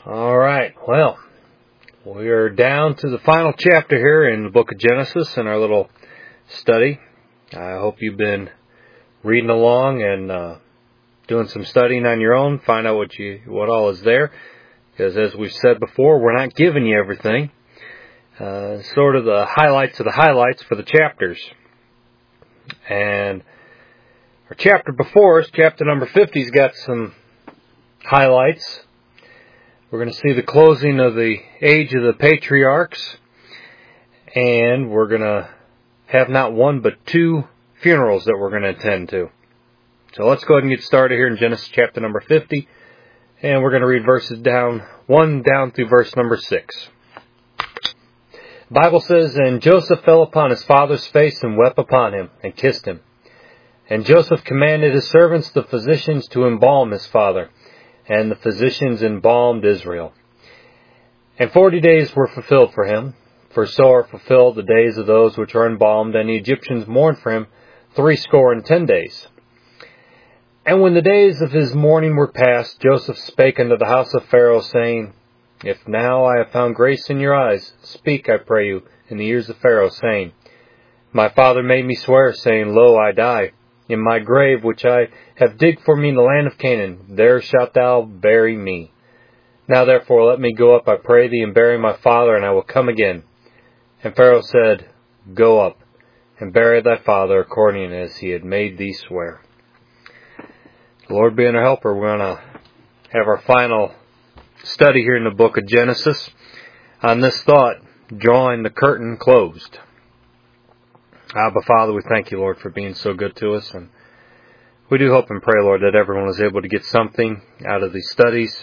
All right, well, we are down to the final chapter here in the book of Genesis in our little study. I hope you've been reading along and doing some studying on your own, find out what all is there. Because as we've said before, we're not giving you everything. Sort of the highlights of the highlights for the chapters. And our chapter before us, chapter number 50, has got some highlights. We're going to see the closing of the age of the patriarchs. And we're going to have not one but two funerals that we're going to attend to. So let's go ahead and get started here in Genesis chapter number 50. And we're going to read verses 1 down through verse number 6. The Bible says, "And Joseph fell upon his father's face and wept upon him and kissed him. And Joseph commanded his servants, the physicians, to embalm his father. And the physicians embalmed Israel. And 40 days were fulfilled for him, for so are fulfilled the days of those which are embalmed, and the Egyptians mourned for him 70 days. And when the days of his mourning were past, Joseph spake unto the house of Pharaoh, saying, If now I have found grace in your eyes, speak, I pray you, in the ears of Pharaoh, saying, My father made me swear, saying, Lo, I die. In my grave, which I have digged for me in the land of Canaan, there shalt thou bury me. Now therefore let me go up, I pray thee, and bury my father, and I will come again. And Pharaoh said, Go up, and bury thy father, according as he had made thee swear." The Lord being our helper, we're going to have our final study here in the book of Genesis on this thought, drawing the curtain closed. Abba, Father, we thank you, Lord, for being so good to us. And we do hope and pray, Lord, that everyone is able to get something out of these studies.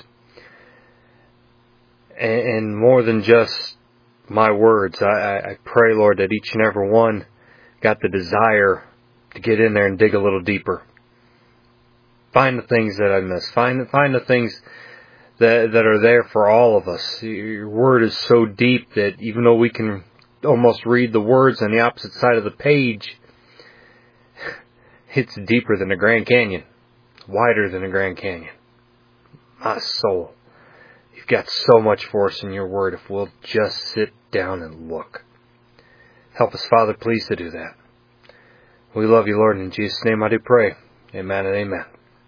And more than just my words, I pray, Lord, that each and every one got the desire to get in there and dig a little deeper. Find the things that I missed. Find the things that are there for all of us. Your word is so deep that even though we can almost read the words on the opposite side of the page, it's deeper than the Grand Canyon, wider than the Grand Canyon. My soul, you've got so much for us in your word if we'll just sit down and look. Help us, Father, please, to do that. We love you, Lord, and in Jesus' name I do pray. Amen and amen.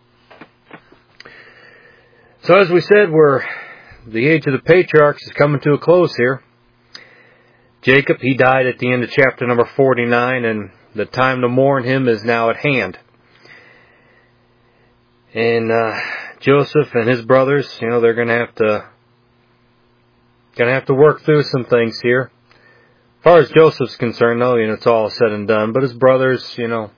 So as we said, the age of the patriarchs is coming to a close here. Jacob, he died at the end of chapter number 49, and the time to mourn him is now at hand. And Joseph and his brothers, they're going to have to work through some things here. As far as Joseph's concerned, though, it's all said and done. But his brothers,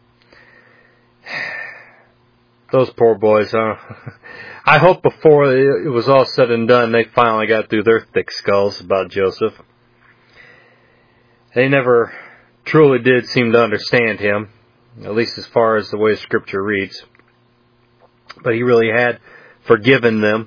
those poor boys. I hope before it was all said and done, they finally got through their thick skulls about Joseph. They never truly did seem to understand him, at least as far as the way Scripture reads. But he really had forgiven them,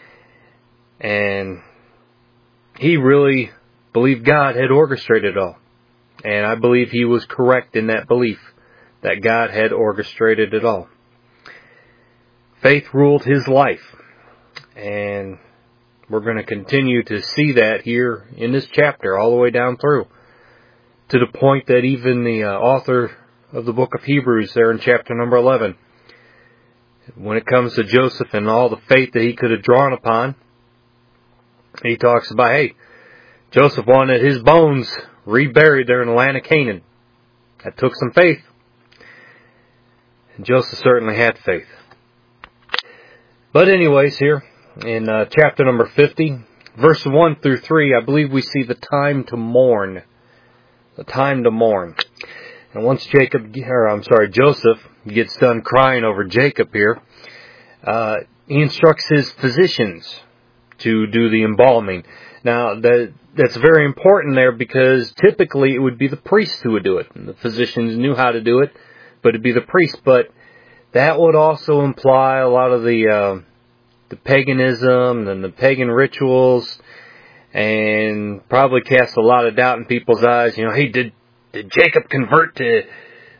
and he really believed God had orchestrated it all. And I believe he was correct in that belief, that God had orchestrated it all. Faith ruled his life, and we're going to continue to see that here in this chapter all the way down through, to the point that even the author of the book of Hebrews there in chapter number 11, when it comes to Joseph and all the faith that he could have drawn upon, he talks about, hey, Joseph wanted his bones reburied there in the land of Canaan. That took some faith. And Joseph certainly had faith. But anyways, here in chapter number 50, verse 1 through 3, I believe we see the time to mourn. The time to mourn. And once Joseph gets done crying over Jacob here, he instructs his physicians to do the embalming. Now, that's very important there, because typically it would be the priest who would do it. And the physicians knew how to do it, but it'd be the priest. But that would also imply a lot of the paganism and the pagan rituals, and probably cast a lot of doubt in people's eyes. Hey, did Jacob convert to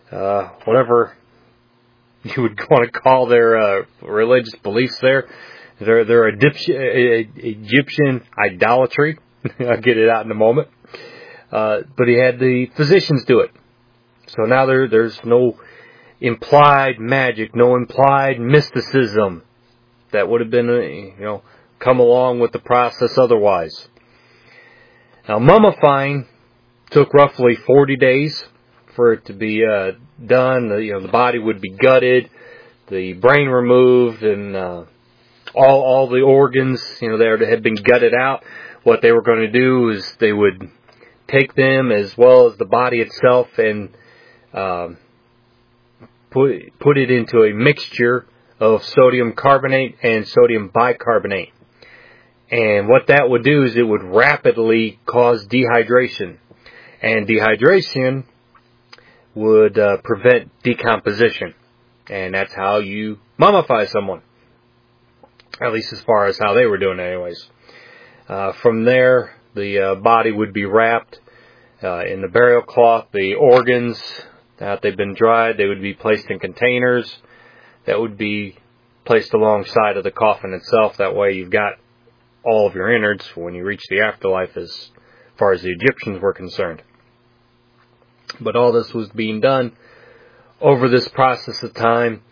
whatever you would want to call their religious beliefs there? They're Egyptian idolatry. I'll get it out in a moment. But he had the physicians do it. So now there's no implied magic, no implied mysticism that would have been, come along with the process otherwise. Now, mummifying took roughly 40 days for it to be done. The body would be gutted, the brain removed, and all the organs, that had been gutted out. What they were going to do is they would take them as well as the body itself and put it into a mixture of sodium carbonate and sodium bicarbonate. And what that would do is it would rapidly cause dehydration. And dehydration would prevent decomposition. And that's how you mummify someone. At least as far as how they were doing it anyways. From there, the body would be wrapped in the burial cloth. The organs, after they've been dried, they would be placed in containers that would be placed alongside of the coffin itself. That way you've got all of your innards when you reach the afterlife as far as the Egyptians were concerned. But all this was being done over this process of time.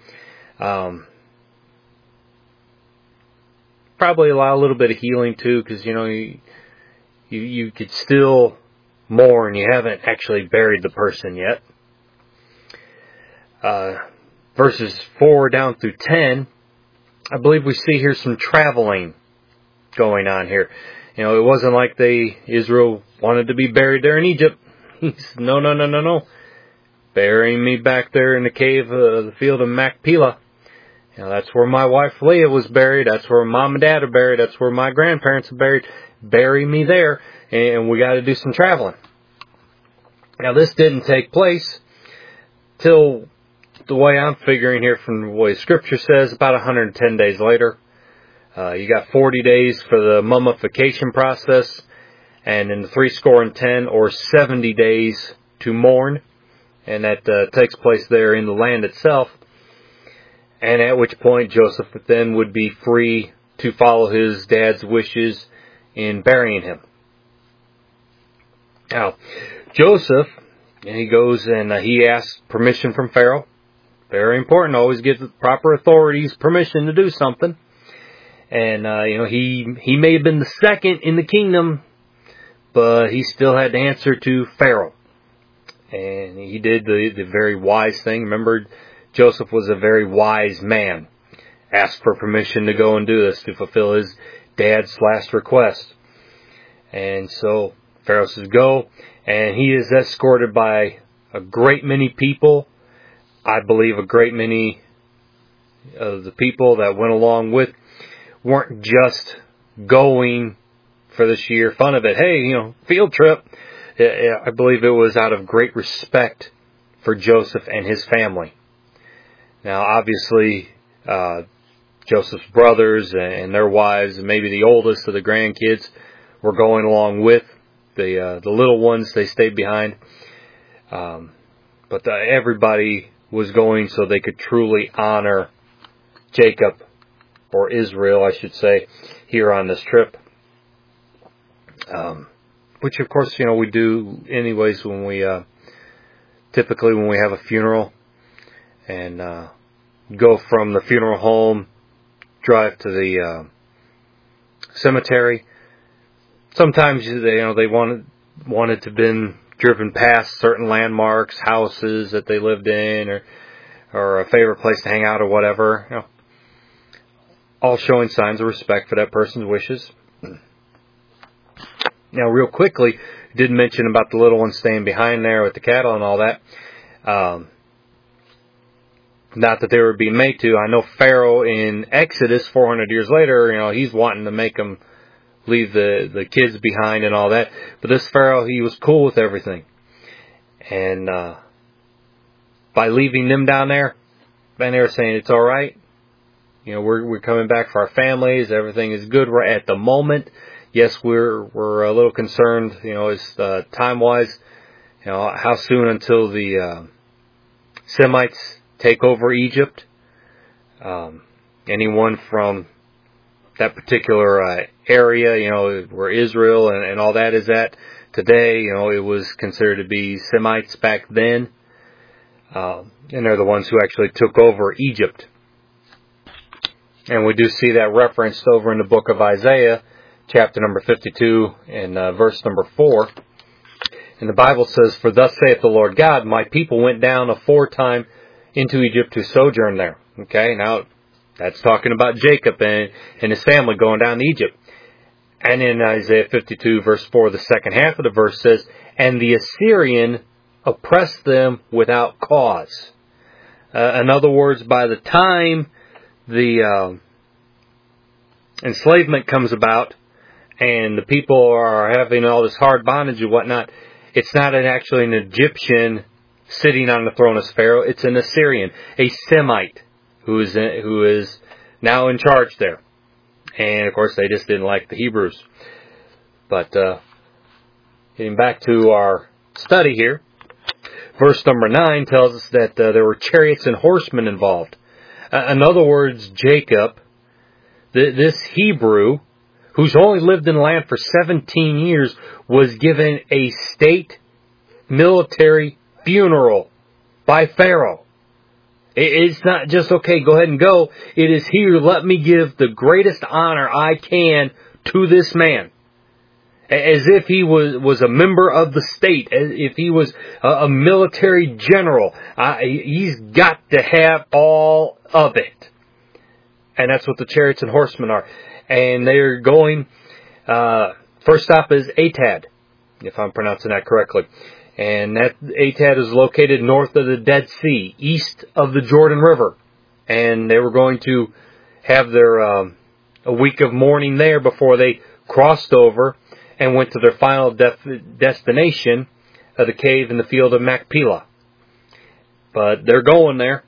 Probably allow a little bit of healing too, because you could still mourn. You haven't actually buried the person yet. Verses 4 down through 10, I believe we see here some traveling going on here. It wasn't like Israel wanted to be buried there in Egypt. He said, no. Bury me back there in the cave of the field of Machpelah. That's where my wife Leah was buried. That's where mom and dad are buried. That's where my grandparents are buried. Bury me there. And we got to do some traveling. Now, this didn't take place till, the way I'm figuring here from the way Scripture says, about 110 days later. You got 40 days for the mummification process, and then 70 or 70 days to mourn, and that takes place there in the land itself. And at which point Joseph then would be free to follow his dad's wishes in burying him. Now, Joseph, he goes and he asks permission from Pharaoh. Very important, always get the proper authorities permission to do something. And, he may have been the second in the kingdom, but he still had to answer to Pharaoh. And he did the very wise thing. Remember, Joseph was a very wise man. Asked for permission to go and do this, to fulfill his dad's last request. And so Pharaoh says, go. And he is escorted by a great many people. I believe a great many of the people that went along with weren't just going for the sheer fun of it. Hey, field trip. I believe it was out of great respect for Joseph and his family. Now, obviously, Joseph's brothers and their wives, and maybe the oldest of the grandkids, were going along with the little ones. They stayed behind. But everybody was going so they could truly honor Jacob, or Israel, I should say, here on this trip. Which, of course, we do anyways when typically when we have a funeral, and go from the funeral home, drive to the cemetery. Sometimes they wanted to been driven past certain landmarks, houses that they lived in, or a favorite place to hang out, or whatever. All showing signs of respect for that person's wishes. Now, real quickly, did mention about the little one staying behind there with the cattle and all that. Not that they were being made to. I know Pharaoh in Exodus, 400 years later, he's wanting to make them leave the kids behind and all that. But this Pharaoh, he was cool with everything. And by leaving them down there, they were saying, it's all right. We're coming back for our families. Everything is good right at the moment. Yes, we're a little concerned, as time-wise, how soon until the Semites take over Egypt. Anyone from that particular area, where Israel and all that is at today. It was considered to be Semites back then. And they're the ones who actually took over Egypt. And we do see that referenced over in the book of Isaiah, chapter number 52 and verse number 4. And the Bible says, "For thus saith the Lord God, my people went down aforetime into Egypt to sojourn there." Okay, now that's talking about Jacob and his family going down to Egypt. And in Isaiah 52 verse 4, the second half of the verse says, "And the Assyrian oppressed them without cause." In other words, by the time the enslavement comes about and the people are having all this hard bondage and whatnot, it's not actually an Egyptian sitting on the throne as Pharaoh. It's an Assyrian, a Semite, who is now in charge there. And of course, they just didn't like the Hebrews. But getting back to our study here, verse number 9 tells us that there were chariots and horsemen involved. In other words, Jacob, this Hebrew, who's only lived in the land for 17 years, was given a state military funeral by Pharaoh. It's not just, okay, go ahead and go. It is, here, let me give the greatest honor I can to this man. As if he was a member of the state, as if he was a military general. He's got to have all of it. And that's what the chariots and horsemen are. And they're going, first stop is Atad, if I'm pronouncing that correctly. And that Atad is located north of the Dead Sea, east of the Jordan River. And they were going to have their a week of mourning there before they crossed over and went to their final destination of the cave in the field of Machpelah. But they're going there.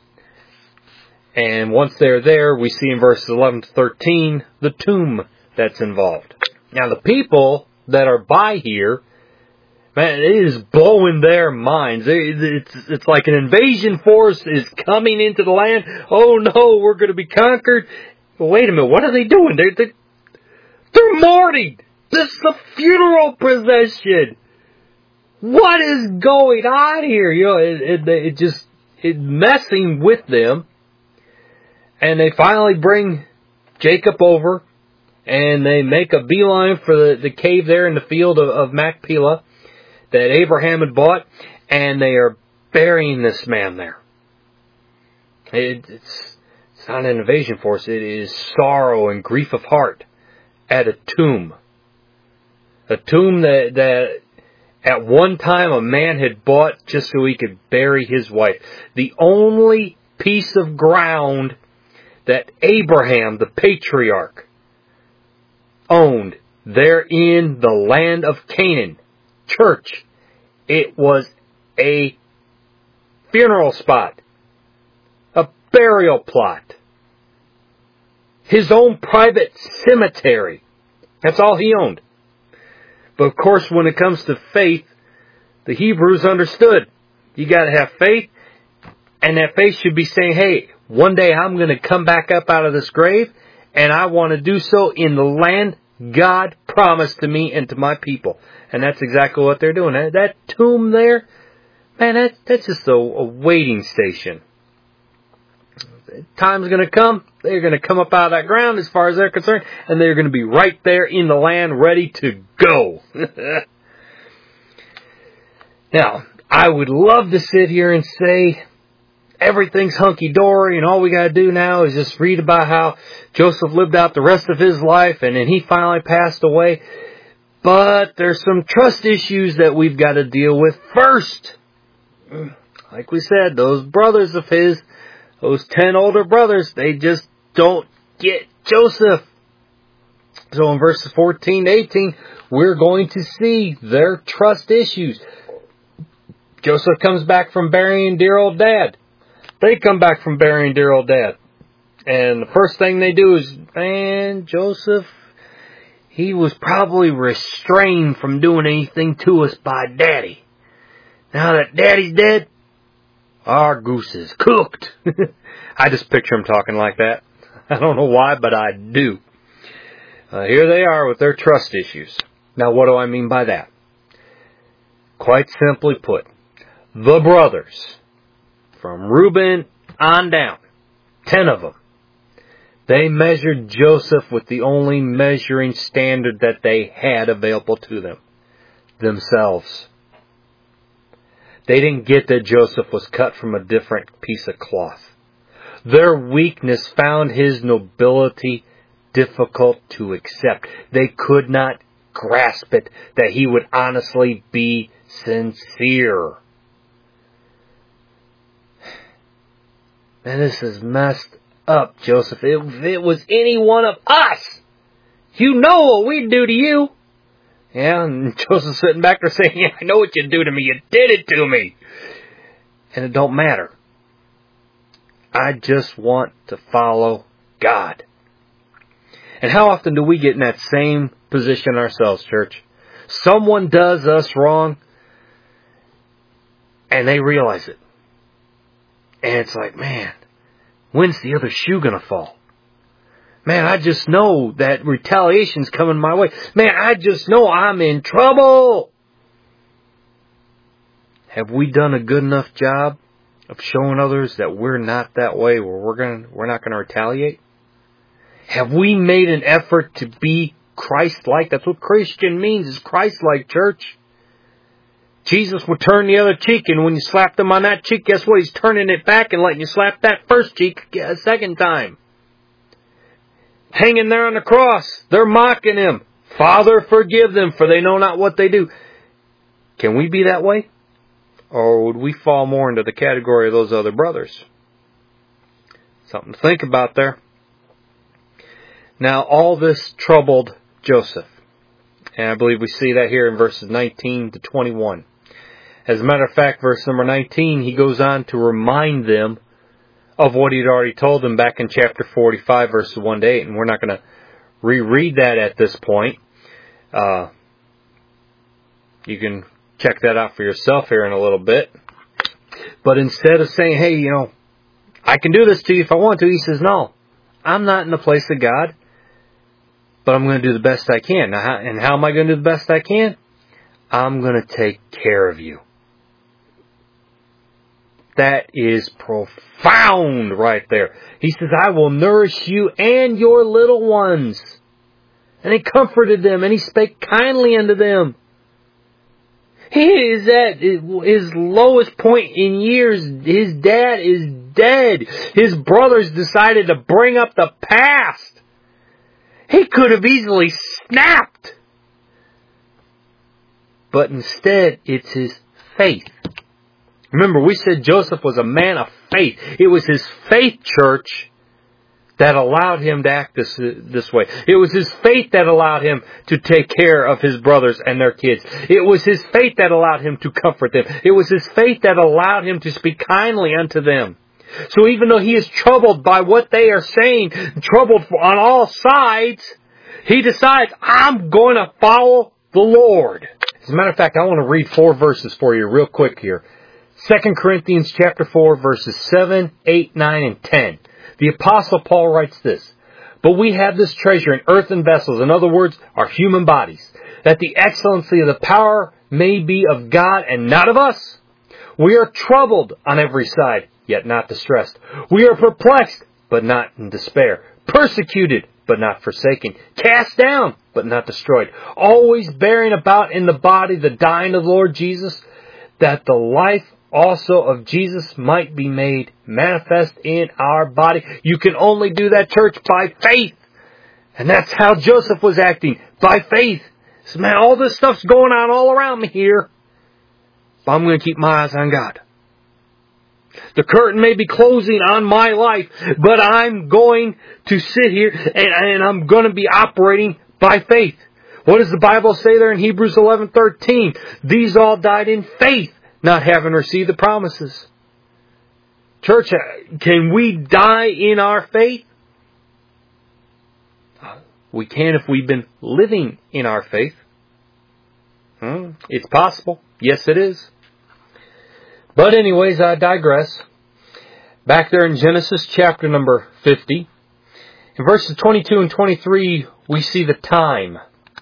And once they're there, we see in verses 11 to 13 the tomb that's involved. Now the people that are by here, man, it is blowing their minds. It's like an invasion force is coming into the land. Oh no, we're going to be conquered. But wait a minute, what are they doing? They're mourning. This is a funeral procession. What is going on here? It's messing with them. And they finally bring Jacob over, and they make a beeline for the cave there in the field of Machpelah that Abraham had bought, and they are burying this man there. It's not an invasion force. It is sorrow and grief of heart at a tomb. A tomb that at one time a man had bought just so he could bury his wife. The only piece of ground that Abraham, the patriarch, owned there in the land of Canaan, church, it was a funeral spot, a burial plot, his own private cemetery. That's all he owned. But of course, when it comes to faith, the Hebrews understood. You got to have faith, and that faith should be saying, hey, one day I'm going to come back up out of this grave, and I want to do so in the land God promised to me and to my people. And that's exactly what they're doing. That tomb there, man, that's just a waiting station. Time's going to come. They're going to come up out of that ground as far as they're concerned, and they're going to be right there in the land ready to go. Now, I would love to sit here and say everything's hunky-dory and all we got to do now is just read about how Joseph lived out the rest of his life and then he finally passed away. But there's some trust issues that we've got to deal with first. Like we said, those brothers of his, those 10 older brothers, they just don't get Joseph. So in verses 14 to 18, we're going to see their trust issues. Joseph comes back from burying dear old dad. They come back from burying dear old dad. And the first thing they do is, man, Joseph, he was probably restrained from doing anything to us by Daddy. Now that Daddy's dead, our goose is cooked. I just picture him talking like that. I don't know why, but I do. Here they are with their trust issues. Now, what do I mean by that? Quite simply put, the brothers, from Reuben on down, 10 of them, they measured Joseph with the only measuring standard that they had available to them, themselves. They didn't get that Joseph was cut from a different piece of cloth. Their weakness found his nobility difficult to accept. They could not grasp it, that he would honestly be sincere. Man, this is messed up, Joseph. If it was any one of us, you know what we'd do to you. Yeah, and Joseph's sitting back there saying, yeah, I know what you do to me. You did it to me. And it don't matter. I just want to follow God. And how often do we get in that same position ourselves, church? Someone does us wrong, and they realize it. And it's like, man, when's the other shoe going to fall? Man, I just know that retaliation's coming my way. Man, I just know I'm in trouble. Have we done a good enough job of showing others that we're not that way, where we're not going to retaliate? Have we made an effort to be Christ-like? That's what Christian means, is Christ-like, church. Jesus would turn the other cheek, and when you slapped him on that cheek, guess what? He's turning it back and letting you slap that first cheek a second time. Hanging there on the cross, they're mocking him. Father, forgive them, for they know not what they do. Can we be that way? Or would we fall more into the category of those other brothers? Something to think about there. Now, all this troubled Joseph. And I believe we see that here in verses 19 to 21. As a matter of fact, verse number 19, he goes on to remind them of what he'd already told them back in chapter 45, verses 1 to 8. And we're not going to reread that at this point. You can check that out for yourself here in a little bit. But instead of saying, hey, I can do this to you if I want to, he says, no, I'm not in the place of God, but I'm going to do the best I can. Now, how am I going to do the best I can? I'm going to take care of you. That is profound right there. He says, I will nourish you and your little ones. And he comforted them, and he spake kindly unto them. He is at his lowest point in years. His dad is dead. His brothers decided to bring up the past. He could have easily snapped. But instead, it's his faith. Remember, we said Joseph was a man of faith. It was his faith, church, that allowed him to act this way. It was his faith that allowed him to take care of his brothers and their kids. It was his faith that allowed him to comfort them. It was his faith that allowed him to speak kindly unto them. So even though he is troubled by what they are saying, troubled on all sides, he decides, I'm going to follow the Lord. As a matter of fact, I want to read 4 verses for you real quick here. 2 Corinthians chapter 4, verses 7, 8, 9, and 10. The Apostle Paul writes this, But we have this treasure in earthen vessels, in other words, our human bodies, that the excellency of the power may be of God and not of us. We are troubled on every side, yet not distressed. We are perplexed, but not in despair. Persecuted, but not forsaken. Cast down, but not destroyed. Always bearing about in the body the dying of the Lord Jesus, that the life also of Jesus might be made manifest in our body. You can only do that, church, by faith. And that's how Joseph was acting, by faith. So, man, all this stuff's going on all around me here, but I'm going to keep my eyes on God. The curtain may be closing on my life, but I'm going to sit here and I'm going to be operating by faith. What does the Bible say there in Hebrews 11:13? These all died in faith, not having received the promises. Church, can we die in our faith? We can if we've been living in our faith. It's possible. Yes, it is. But anyways, I digress. Back there in Genesis chapter number 50, in verses 22 and 23, we see the time.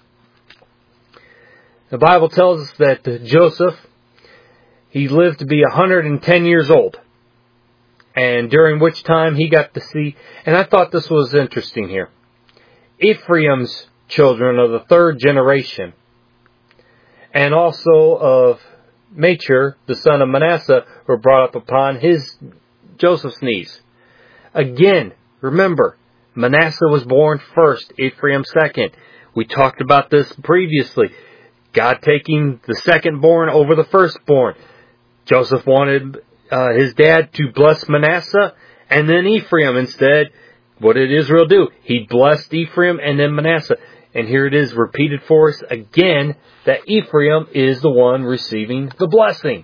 The Bible tells us that Joseph, he lived to be 110 years old. And during which time he got to see, and I thought this was interesting here, Ephraim's children of the third generation, and also of Machir, the son of Manasseh, were brought up upon Joseph's knees. Again, remember, Manasseh was born first, Ephraim second. We talked about this previously. God taking the second-born over the firstborn. Joseph wanted his dad to bless Manasseh and then Ephraim instead. What did Israel do? He blessed Ephraim and then Manasseh. And here it is repeated for us again that Ephraim is the one receiving the blessing.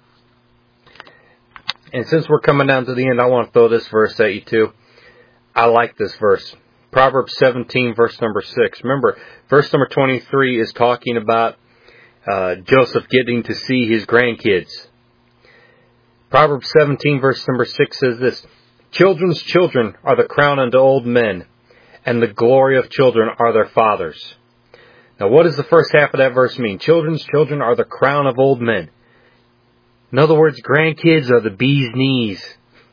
And since we're coming down to the end, I want to throw this verse at you too. I like this verse. Proverbs 17, verse number 6. Remember, verse number 23 is talking about Joseph getting to see his grandkids. Proverbs 17, verse number 6 says this, Children's children are the crown unto old men, and the glory of children are their fathers. Now, what does the first half of that verse mean? Children's children are the crown of old men. In other words, grandkids are the bee's knees.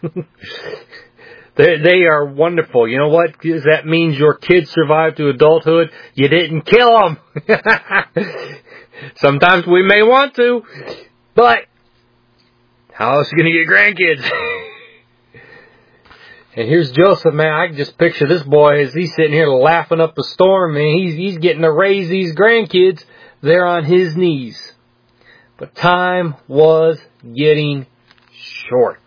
They are wonderful. You know what? That means your kids survived to adulthood. You didn't kill them. Sometimes we may want to, but how else are you going to get grandkids? And here's Joseph, man. I can just picture this boy as he's sitting here laughing up a storm, and he's getting to raise these grandkids there on his knees. But time was getting short.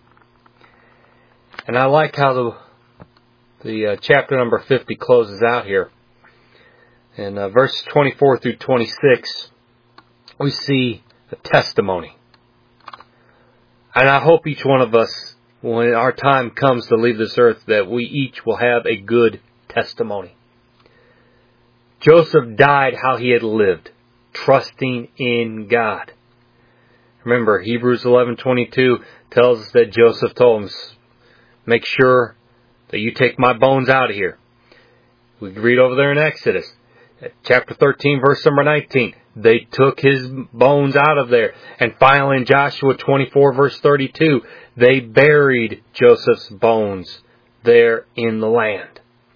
And I like how the chapter number 50 closes out here. In verses 24 through 26, we see a testimony. And I hope each one of us, when our time comes to leave this earth, that we each will have a good testimony. Joseph died how he had lived, trusting in God. Remember, Hebrews 11:22 tells us that Joseph told him, make sure that you take my bones out of here. We can read over there in Exodus. Chapter 13, verse number 19. They took his bones out of there. And finally in Joshua 24, verse 32, they buried Joseph's bones there in the land.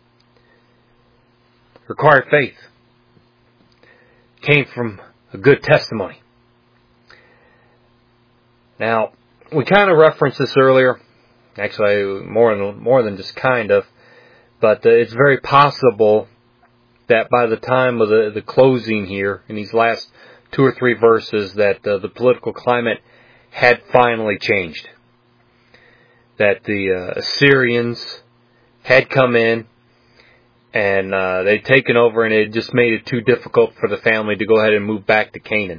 Required faith came from a good testimony. Now, we kind of referenced this earlier. Actually, more than just kind of. But it's very possible that by the time of the closing here, in these last 2 or 3 verses, that the political climate had finally changed. That the Assyrians had come in, and they'd taken over, and it just made it too difficult for the family to go ahead and move back to Canaan.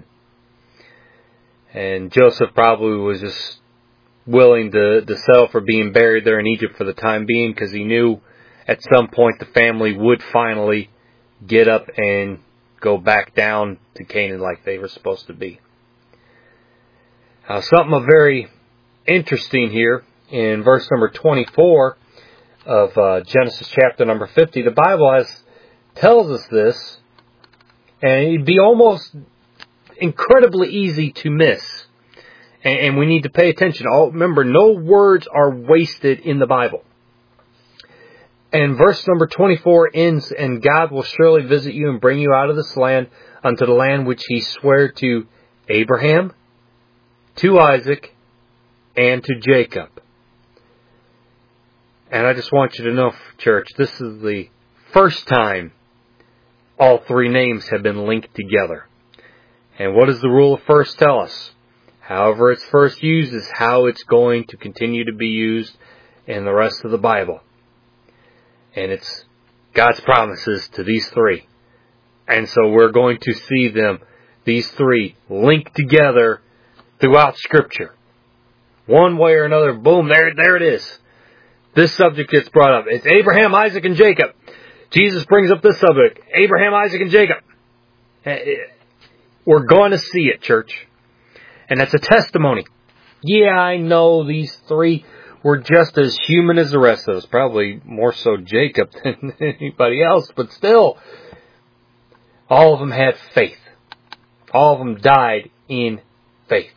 And Joseph probably was just willing to settle for being buried there in Egypt for the time being, because he knew at some point the family would finally get up and go back down to Canaan like they were supposed to be. Now, something very interesting here in verse number 24 of Genesis chapter number 50. The Bible tells us this, and it'd be almost incredibly easy to miss. And we need to pay attention. Remember, no words are wasted in the Bible. And verse number 24 ends, and God will surely visit you and bring you out of this land unto the land which he sware to Abraham, to Isaac, and to Jacob. And I just want you to know, church, this is the first time all 3 names have been linked together. And what does the rule of first tell us? However it's first used is how it's going to continue to be used in the rest of the Bible. And it's God's promises to these 3. And so we're going to see them, these 3, linked together throughout Scripture. One way or another, boom, there it is. This subject gets brought up. It's Abraham, Isaac, and Jacob. Jesus brings up this subject. Abraham, Isaac, and Jacob. We're going to see it, church. And that's a testimony. Yeah, I know these 3 were just as human as the rest of us. Probably more so Jacob than anybody else, but still, all of them had faith. All of them died in faith.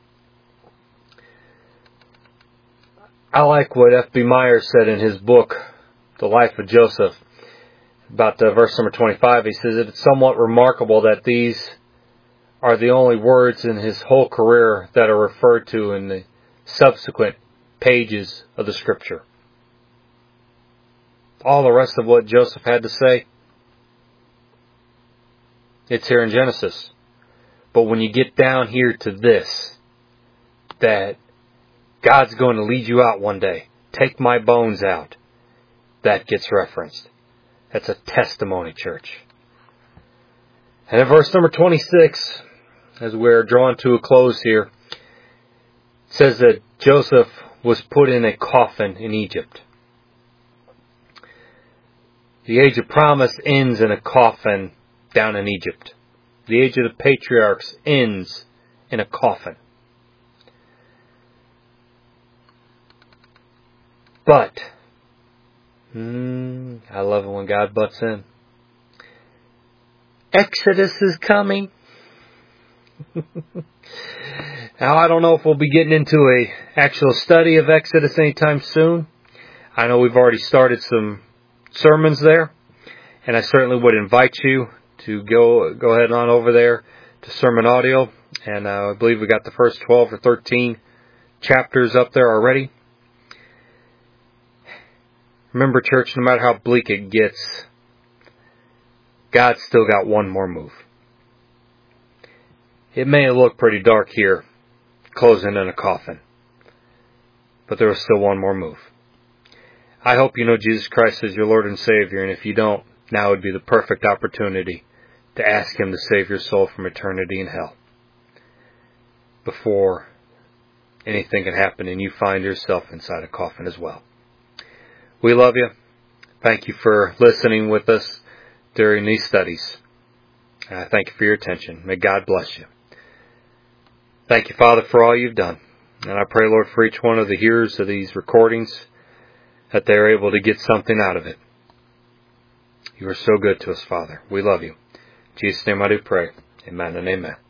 I like what F.B. Meyer said in his book, The Life of Joseph, about verse number 25. He says it's somewhat remarkable that these are the only words in his whole career that are referred to in the subsequent pages of the Scripture. All the rest of what Joseph had to say, it's here in Genesis. But when you get down here to this, that God's going to lead you out one day, take my bones out, that gets referenced. That's a testimony, church. And in verse number 26, as we're drawn to a close here, it says that Joseph was put in a coffin in Egypt. The age of promise ends in a coffin down in Egypt. The age of the patriarchs ends in a coffin. But, I love it when God butts in. Exodus is coming. Now, I don't know if we'll be getting into a actual study of Exodus anytime soon. I know we've already started some sermons there, and I certainly would invite you to go ahead on over there to Sermon Audio, and I believe we got the first 12 or 13 chapters up there already. Remember, church, no matter how bleak it gets, God's still got one more move. It may look pretty dark here, closing in a coffin, but there was still one more move. I hope you know Jesus Christ as your Lord and Savior, and if you don't, now would be the perfect opportunity to ask Him to save your soul from eternity in hell before anything can happen and you find yourself inside a coffin as well. We love you. Thank you for listening with us during these studies. Thank you for your attention. May God bless you. Thank you, Father, for all you've done. And I pray, Lord, for each one of the hearers of these recordings, that they are able to get something out of it. You are so good to us, Father. We love you. In Jesus' name I do pray. Amen and amen.